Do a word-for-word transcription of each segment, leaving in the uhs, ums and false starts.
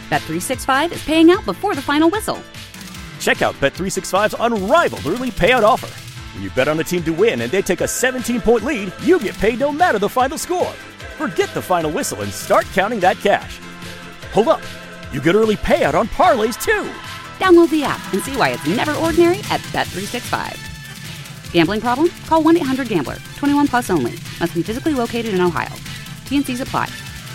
Bet three sixty-five is paying out before the final whistle. Check out Bet three sixty-five's unrivaled early payout offer. When you bet on a team to win and they take a seventeen-point lead, you get paid no matter the final score. Forget the final whistle and start counting that cash. Hold up. You get early payout on parlays, too. Download the app and see why it's never ordinary at Bet three sixty-five. Gambling problem? Call one eight hundred gambler. twenty-one plus only. Must be physically located in Ohio. T and Cs apply.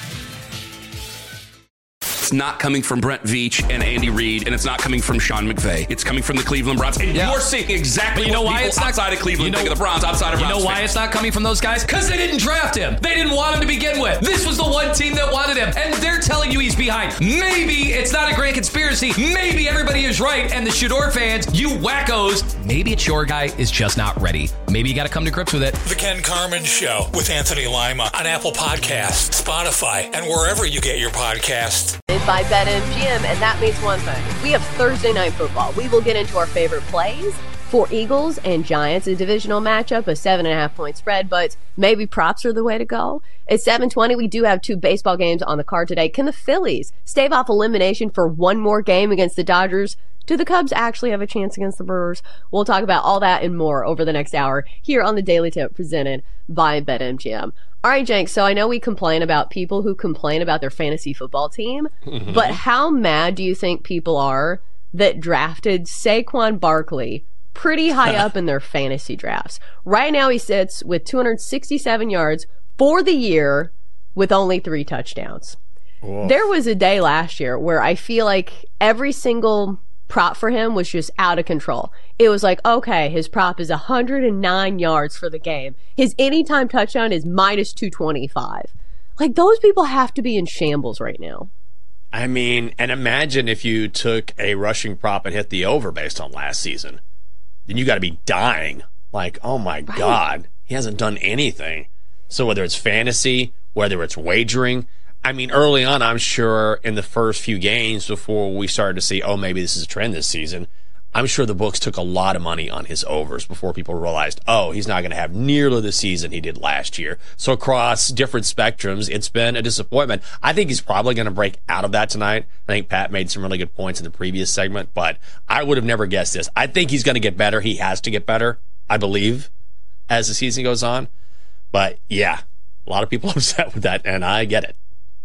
It's not coming from Brent Veach and Andy Reid, and it's not coming from Sean McVay. It's coming from the Cleveland Browns. And yeah. you're seeing exactly you know what why people it's not, outside of Cleveland you know, think of the Browns, outside of You Browns know why fans. it's not coming from those guys? Because they didn't draft him. They didn't want him to begin with. This was the one team that wanted him, and they're telling you he's behind. Maybe it's not a grand conspiracy. Maybe everybody is right, and the Shador fans, you wackos, maybe it's your guy is just not ready. Maybe you got to come to grips with it. The Ken Carman Show with Anthony Lima on Apple Podcasts, Spotify, and wherever you get your podcasts. By BetMGM, and that means one thing. We have Thursday Night Football. We will get into our favorite plays for Eagles and Giants, a divisional matchup, a seven and a half point spread, but maybe props are the way to go. At seven twenty, we do have two baseball games on the card today. Can the Phillies stave off elimination for one more game against the Dodgers? Do the Cubs actually have a chance against the Brewers? We'll talk about all that and more over the next hour here on the Daily Tip presented by BetMGM. All right, Jenks, so I know we complain about people who complain about their fantasy football team, mm-hmm. but how mad do you think people are that drafted Saquon Barkley pretty high up in their fantasy drafts? Right now he sits with two hundred sixty-seven yards for the year with only three touchdowns. Whoa. There was a day last year where I feel like every single prop for him was just out of control. It was like, okay, his prop is one hundred nine yards for the game. His anytime touchdown is minus two twenty-five. Like, those people have to be in shambles right now. I mean, and imagine if you took a rushing prop and hit the over based on last season. Then you got to be dying. Like, oh my right. God, he hasn't done anything. So whether it's fantasy, whether it's wagering, I mean, early on, I'm sure in the first few games before we started to see, oh, maybe this is a trend this season, I'm sure the books took a lot of money on his overs before people realized, oh, he's not going to have nearly the season he did last year. So across different spectrums, it's been a disappointment. I think he's probably going to break out of that tonight. I think Pat made some really good points in the previous segment, but I would have never guessed this. I think he's going to get better. He has to get better, I believe, as the season goes on. But, yeah, a lot of people are upset with that, and I get it.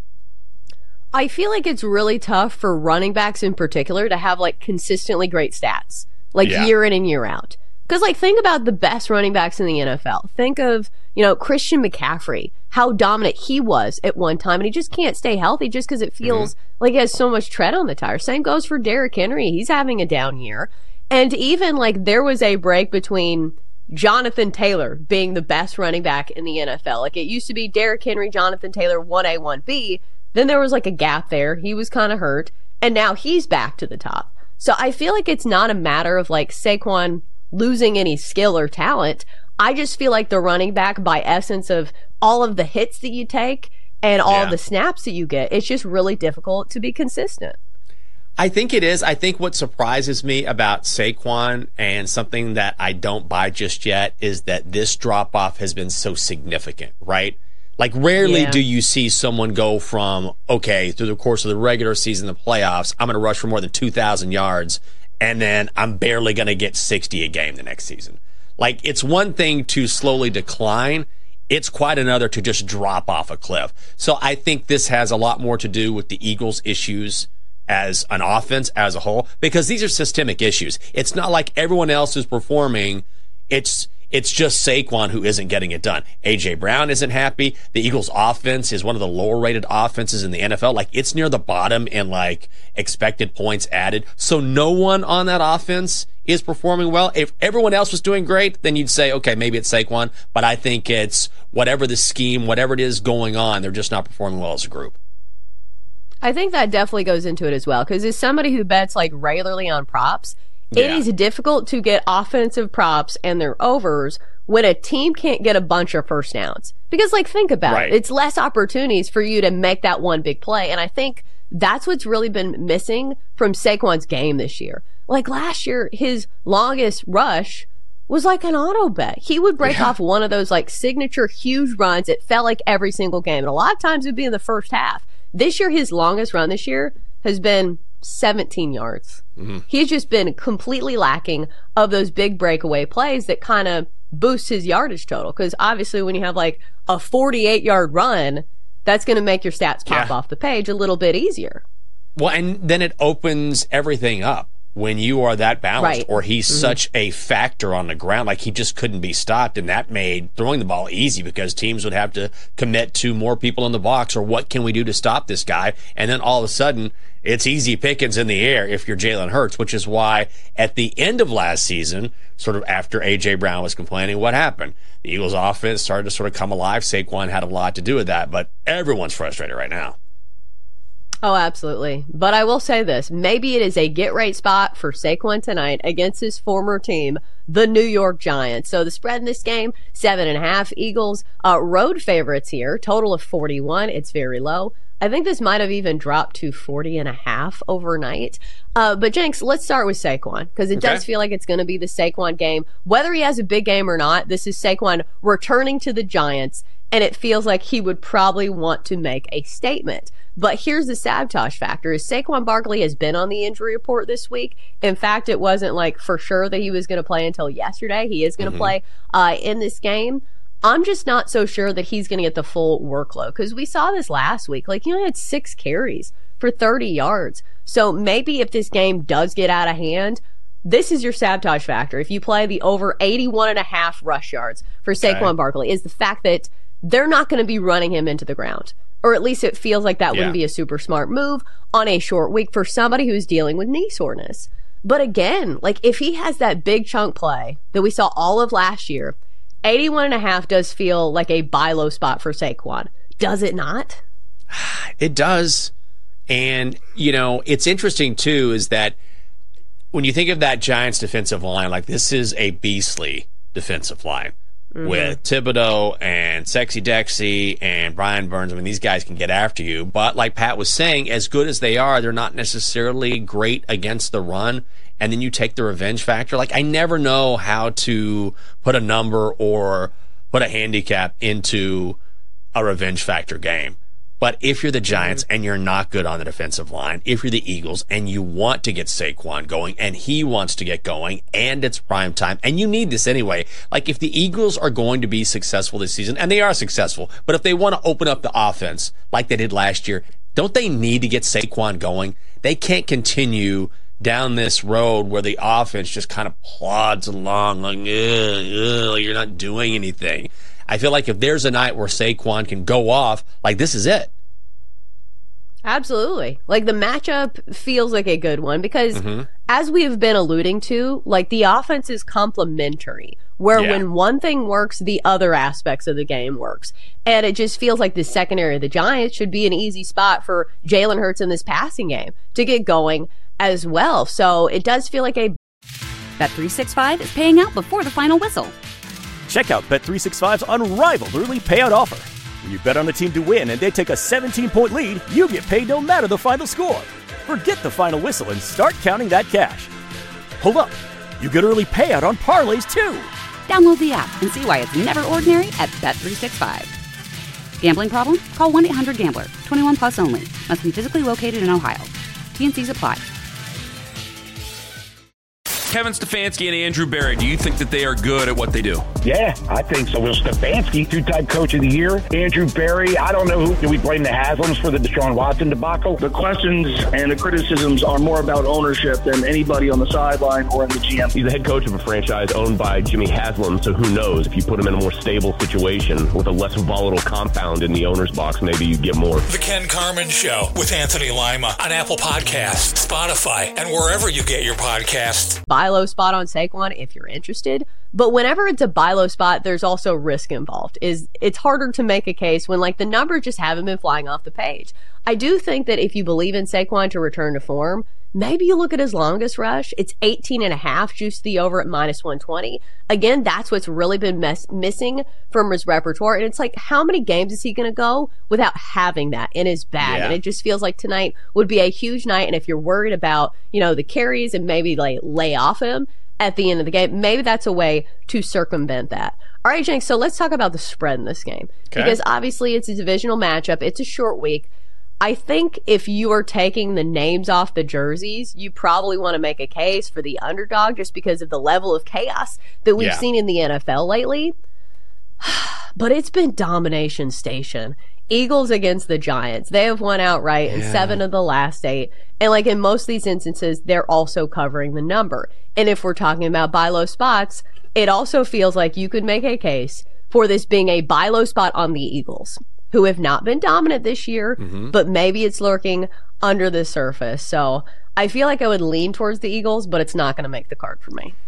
I feel like it's really tough for running backs in particular to have like consistently great stats, like yeah. year in and year out. Because like think about the best running backs in the N F L. Think of, you know, Christian McCaffrey, how dominant he was at one time, and he just can't stay healthy just because it feels mm-hmm. like he has so much tread on the tire. Same goes for Derrick Henry. He's having a down year. And even like there was a break between Jonathan Taylor being the best running back in the N F L. Like it used to be Derrick Henry, Jonathan Taylor, one A, one B. Then there was like a gap there. He was kind of hurt. And now he's back to the top. So I feel like it's not a matter of like Saquon losing any skill or talent. I just feel like the running back, by essence of all of the hits that you take and all yeah. of the snaps that you get, it's just really difficult to be consistent. I think it is. I think what surprises me about Saquon and something that I don't buy just yet is that this drop-off has been so significant, right? Like, rarely yeah. do you see someone go from, okay, through the course of the regular season, the playoffs, I'm going to rush for more than two thousand yards, and then I'm barely going to get sixty a game the next season. Like, it's one thing to slowly decline. It's quite another to just drop off a cliff. So I think this has a lot more to do with the Eagles' issues as an offense as a whole, because these are systemic issues. It's not like everyone else is performing. It's It's just Saquon who isn't getting it done. A J. Brown isn't happy. The Eagles' offense is one of the lower-rated offenses in the N F L. Like, it's near the bottom in, like, expected points added. So no one on that offense is performing well. If everyone else was doing great, then you'd say, okay, maybe it's Saquon. But I think it's whatever the scheme, whatever it is going on, they're just not performing well as a group. I think that definitely goes into it as well. Because as somebody who bets, like, regularly on props, it yeah. is difficult to get offensive props and their overs when a team can't get a bunch of first downs. Because, like, think about right. it. It's less opportunities for you to make that one big play. And I think that's what's really been missing from Saquon's game this year. Like, last year, his longest rush was like an auto bet. He would break yeah. off one of those, like, signature huge runs. It felt like every single game. And a lot of times it would be in the first half. This year, his longest run this year, has been seventeen yards. Mm-hmm. He's just been completely lacking of those big breakaway plays that kind of boost his yardage total. Because obviously when you have like a forty-eight yard run, that's going to make your stats pop yeah. off the page a little bit easier. Well, and then it opens everything up when you are that balanced, right. or he's mm-hmm. such a factor on the ground, like he just couldn't be stopped, and that made throwing the ball easy because teams would have to commit to more people in the box, or what can we do to stop this guy? And then all of a sudden, it's easy pickings in the air if you're Jalen Hurts, which is why at the end of last season, sort of after A J. Brown was complaining, what happened? The Eagles' offense started to sort of come alive. Saquon had a lot to do with that, but everyone's frustrated right now. Oh, absolutely. But I will say this. Maybe it is a get-right spot for Saquon tonight against his former team, the New York Giants. So the spread in this game, seven and a half. Eagles, uh, road favorites here, total of forty-one. It's very low. I think this might have even dropped to forty and a half overnight. Uh, but Jenks, let's start with Saquon, because it okay. does feel like it's going to be the Saquon game. Whether he has a big game or not, this is Saquon returning to the Giants, and it feels like he would probably want to make a statement. But here's the sabotage factor, is Saquon Barkley has been on the injury report this week. In fact, it wasn't like for sure that he was going to play until yesterday. He is going to mm-hmm. play uh, in this game. I'm just not so sure that he's going to get the full workload, because we saw this last week. Like, he only had six carries for thirty yards. So maybe if this game does get out of hand, this is your sabotage factor. If you play the over eighty-one and a half rush yards for Saquon okay. Barkley, is the fact that they're not going to be running him into the ground. Or at least it feels like that yeah. wouldn't be a super smart move on a short week for somebody who's dealing with knee soreness. But again, like if he has that big chunk play that we saw all of last year, eighty-one and a half does feel like a buy low spot for Saquon. Does it not? It does. And, you know, it's interesting too, is that when you think of that Giants defensive line, like this is a beastly defensive line. Mm-hmm. With Thibodeau and Sexy Dexy and Brian Burns. I mean, these guys can get after you. But like Pat was saying, as good as they are, they're not necessarily great against the run. And then you take the revenge factor. Like, I never know how to put a number or put a handicap into a revenge factor game. But if you're the Giants and you're not good on the defensive line, if you're the Eagles and you want to get Saquon going and he wants to get going and it's prime time, and you need this anyway. Like, if the Eagles are going to be successful this season, and they are successful, but if they want to open up the offense like they did last year, don't they need to get Saquon going? They can't continue down this road where the offense just kind of plods along like, ugh, ugh, you're not doing anything. I feel like if there's a night where Saquon can go off, like this is it. Absolutely. Like the matchup feels like a good one because mm-hmm. as we have been alluding to, like the offense is complementary, where yeah. when one thing works, the other aspects of the game works. And it just feels like the secondary of the Giants should be an easy spot for Jalen Hurts in this passing game to get going as well. So it does feel like a Bet three sixty-five is paying out before the final whistle. Check out Bet three sixty-five's unrivaled early payout offer. When you bet on the team to win and they take a seventeen point lead, you get paid no matter the final score. Forget the final whistle and start counting that cash. Hold up. You get early payout on parlays too. Download the app and see why it's never ordinary at Bet three sixty-five. Gambling problem? Call one eight hundred gambler. twenty-one plus only. Must be physically located in Ohio. T N Cs apply. Kevin Stefanski and Andrew Berry, do you think that they are good at what they do? Yeah, I think so. Well, Stefanski, two-time coach of the year. Andrew Berry, I don't know who. Do we blame the Haslams for the Deshaun Watson debacle? The questions and the criticisms are more about ownership than anybody on the sideline or in the G M. He's the head coach of a franchise owned by Jimmy Haslam, so who knows? If you put him in a more stable situation with a less volatile compound in the owner's box, maybe you get more. The Ken Carman Show with Anthony Lima on Apple Podcasts, Spotify, and wherever you get your podcasts. Buy low spot on Saquon if you're interested. But whenever it's a buy low spot, there's also risk involved. Is it's harder to make a case when like the numbers just haven't been flying off the page. I do think that if you believe in Saquon to return to form, maybe you look at his longest rush. It's eighteen and a half, juice the over at minus one twenty. Again, that's what's really been mess- missing from his repertoire. And it's like, how many games is he going to go without having that in his bag? Yeah. And it just feels like tonight would be a huge night. And if you're worried about, you know, the carries and maybe like lay off him at the end of the game, maybe that's a way to circumvent that. All right, Jenks, so let's talk about the spread in this game. Okay. Because obviously it's a divisional matchup. It's a short week. I think if you are taking the names off the jerseys, you probably want to make a case for the underdog just because of the level of chaos that we've Yeah. seen in the N F L lately. But it's been domination station. Eagles against the Giants. They have won outright in Yeah. seven of the last eight. And like in most of these instances, they're also covering the number. And if we're talking about buy low spots, it also feels like you could make a case for this being a buy low spot on the Eagles, who have not been dominant this year, Mm-hmm. but maybe it's lurking under the surface. So I feel like I would lean towards the Eagles, but it's not going to make the card for me.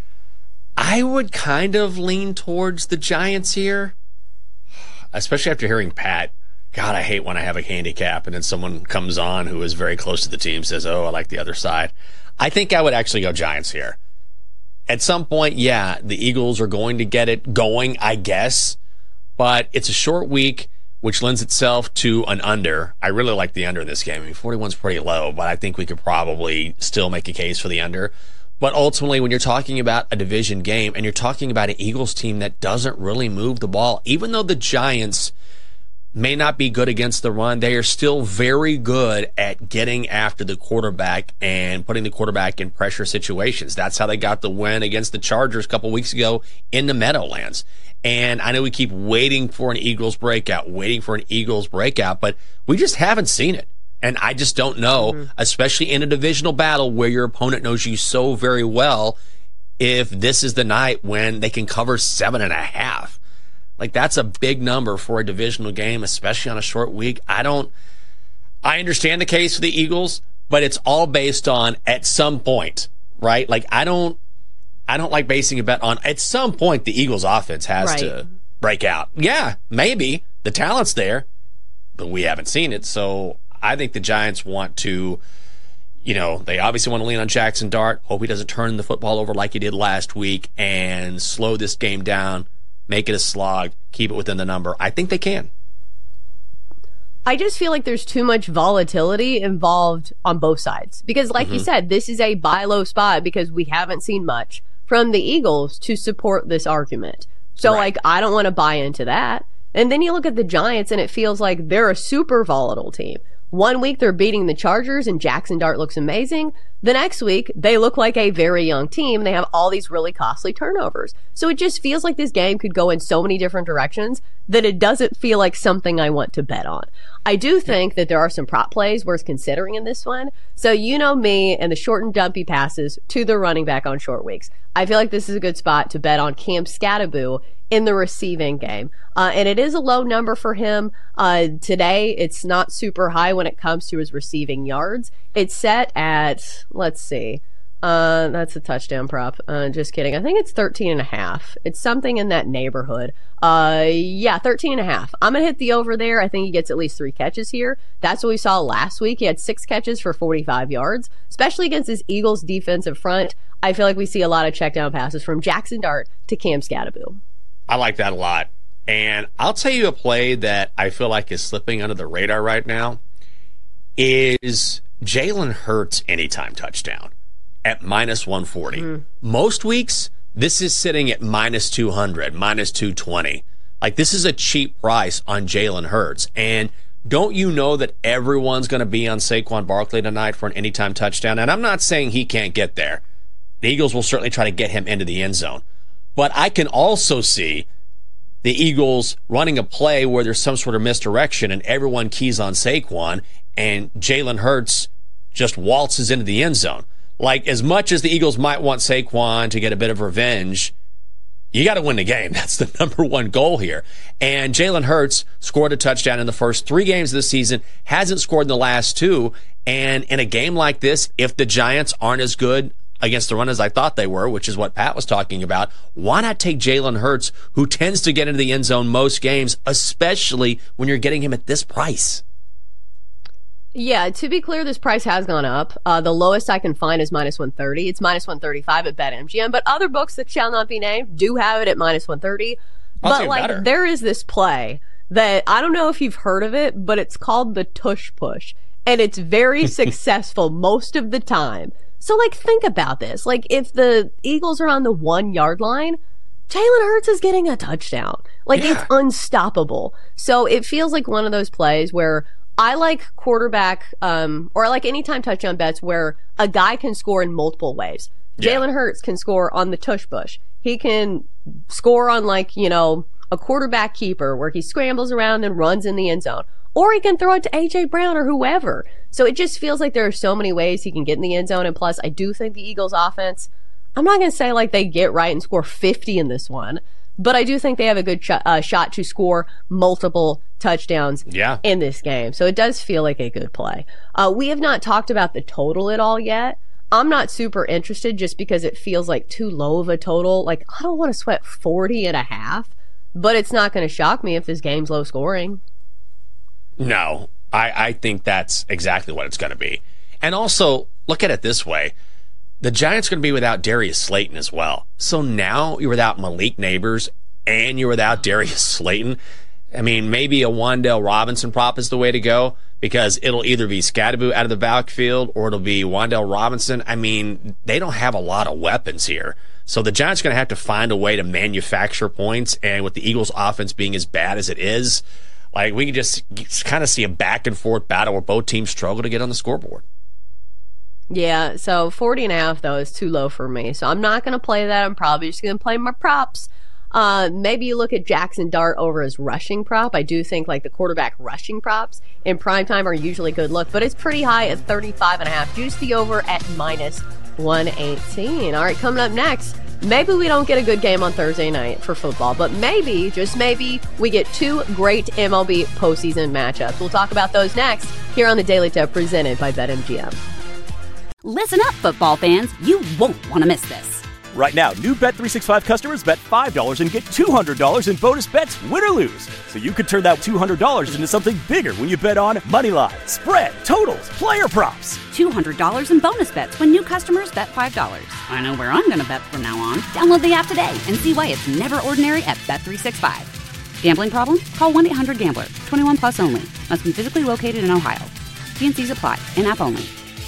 I would kind of lean towards the Giants here, especially after hearing Pat. God, I hate when I have a handicap and then someone comes on who is very close to the team, says, oh, I like the other side. I think I would actually go Giants here. At some point, yeah, the Eagles are going to get it going, I guess, but it's a short week, which lends itself to an under. I really like the under in this game. I mean, forty-one's pretty low, but I think we could probably still make a case for the under. But ultimately, when you're talking about a division game and you're talking about an Eagles team that doesn't really move the ball, even though the Giants may not be good against the run, they are still very good at getting after the quarterback and putting the quarterback in pressure situations. That's how they got the win against the Chargers a couple weeks ago in the Meadowlands. And I know we keep waiting for an Eagles breakout, waiting for an Eagles breakout, but we just haven't seen it. And I just don't know, mm-hmm. especially in a divisional battle where your opponent knows you so very well, if this is the night when they can cover seven and a half. Like, that's a big number for a divisional game, especially on a short week. I don't, I understand the case for the Eagles, but it's all based on at some point, right? Like, I don't, I don't like basing a bet on at some point the Eagles offense has right. to break out. Yeah, maybe the talent's there, but we haven't seen it. So I think the Giants want to, you know, they obviously want to lean on Jackson Dart, hope he doesn't turn the football over like he did last week and slow this game down, make it a slog, keep it within the number. I think they can. I just feel like there's too much volatility involved on both sides. Because like mm-hmm. you said, this is a buy low spot because we haven't seen much from the Eagles to support this argument. So, right. like, I don't want to buy into that. And then you look at the Giants and it feels like they're a super volatile team. One week they're beating the Chargers and Jackson Dart looks amazing. The next week, they look like a very young team. They have all these really costly turnovers. So it just feels like this game could go in so many different directions that it doesn't feel like something I want to bet on. I do think that there are some prop plays worth considering in this one. So you know me and the short and dumpy passes to the running back on short weeks. I feel like this is a good spot to bet on Cam Skattebo in the receiving game. Uh, and it is a low number for him. Uh, today, it's not super high when it comes to his receiving yards. It's set at, let's see, uh, that's a touchdown prop. Uh, just kidding. I think it's thirteen and a half. It's something in that neighborhood. Uh, yeah, thirteen and a half. I'm going to hit the over there. I think he gets at least three catches here. That's what we saw last week. He had six catches for forty-five yards, especially against his Eagles defensive front. I feel like we see a lot of check down passes from Jackson Dart to Cam Skattebo. I like that a lot. And I'll tell you a play that I feel like is slipping under the radar right now is Jalen Hurts anytime touchdown at minus one forty. Mm. Most weeks, this is sitting at minus two hundred, minus two twenty. Like, this is a cheap price on Jalen Hurts. And don't you know that everyone's going to be on Saquon Barkley tonight for an anytime touchdown? And I'm not saying he can't get there. The Eagles will certainly try to get him into the end zone. But I can also see the Eagles running a play where there's some sort of misdirection and everyone keys on Saquon and Jalen Hurts just waltzes into the end zone. Like, as much as the Eagles might want Saquon to get a bit of revenge, you got to win the game. That's the number one goal here. And Jalen Hurts scored a touchdown in the first three games of the season, hasn't scored in the last two. And in a game like this, if the Giants aren't as good against the run as I thought they were, which is what Pat was talking about, why not take Jalen Hurts, who tends to get into the end zone most games, especially when you're getting him at this price? Yeah, to be clear, this price has gone up. Uh, the lowest I can find is minus one thirty. It's minus one thirty-five at BetMGM, but other books that shall not be named do have it at minus one thirty. I'll but like, better. There is this play that I don't know if you've heard of it, but it's called the Tush Push, and it's very successful most of the time. So, like, think about this. Like, if the Eagles are on the one-yard line, Jalen Hurts is getting a touchdown. Like, yeah. It's unstoppable. So, it feels like one of those plays where I like quarterback, um, or I like anytime touchdown bets where a guy can score in multiple ways. Yeah. Jalen Hurts can score on the tush push. He can score on, like, you know, a quarterback keeper where he scrambles around and runs in the end zone. Or he can throw it to A J Brown or whoever. So it just feels like there are so many ways he can get in the end zone. And plus, I do think the Eagles offense, I'm not going to say like they get right and score fifty in this one, but I do think they have a good sh- uh, shot to score multiple touchdowns yeah. in this game. So it does feel like a good play. Uh, we have not talked about the total at all yet. I'm not super interested just because it feels like too low of a total. Like, I don't want to sweat forty and a half, but it's not going to shock me if this game's low scoring. No, I, I think that's exactly what it's going to be. And also, look at it this way. The Giants are going to be without Darius Slayton as well. So now you're without Malik Neighbors and you're without Darius Slayton. I mean, maybe a Wan'Dale Robinson prop is the way to go because it'll either be Scadaboo out of the backfield or it'll be Wan'Dale Robinson. I mean, they don't have a lot of weapons here. So the Giants are going to have to find a way to manufacture points. And with the Eagles' offense being as bad as it is, like we can just kind of see a back and forth battle where both teams struggle to get on the scoreboard. Yeah, so forty and a half, though, is too low for me. So I'm not going to play that. I'm probably just going to play my props. Uh, maybe you look at Jackson Dart over his rushing prop. I do think like the quarterback rushing props in primetime are usually a good look, but it's pretty high at thirty-five and a half. Juice the over at minus one eighteen. All right, coming up next, maybe we don't get a good game on Thursday night for football, but maybe, just maybe, we get two great M L B postseason matchups. We'll talk about those next here on the Daily Tip presented by BetMGM. Listen up, football fans. You won't want to miss this. Right now, new Bet three sixty-five customers bet five dollars and get two hundred dollars in bonus bets, win or lose. So you could turn that two hundred dollars into something bigger when you bet on moneyline, spread, totals, player props. two hundred dollars in bonus bets when new customers bet five dollars. I know where I'm going to bet from now on. Download the app today and see why it's never ordinary at Bet three sixty-five. Gambling problem? Call one eight hundred gambler. twenty-one plus only. Must be physically located in Ohio. T and C's apply. In-app only.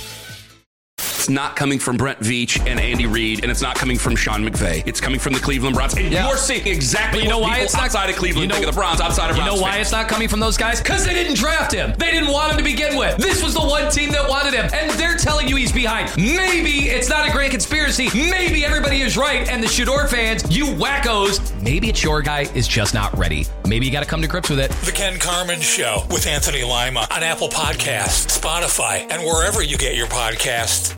It's not coming from Brent Veach and Andy Reid, and it's not coming from Sean McVay. It's coming from the Cleveland Browns. And yeah. you're seeing exactly but you know what why people it's not, outside of Cleveland you know, think of the Browns, outside of You Browns know why fans. it's not coming from those guys? Because they didn't draft him. They didn't want him to begin with. This was the one team that wanted him, and they're telling you he's behind. Maybe it's not a grand conspiracy. Maybe everybody is right, and the Shador fans, you wackos, maybe it's your guy is just not ready. Maybe you got to come to grips with it. The Ken Carman Show with Anthony Lima on Apple Podcasts, Spotify, and wherever you get your podcasts.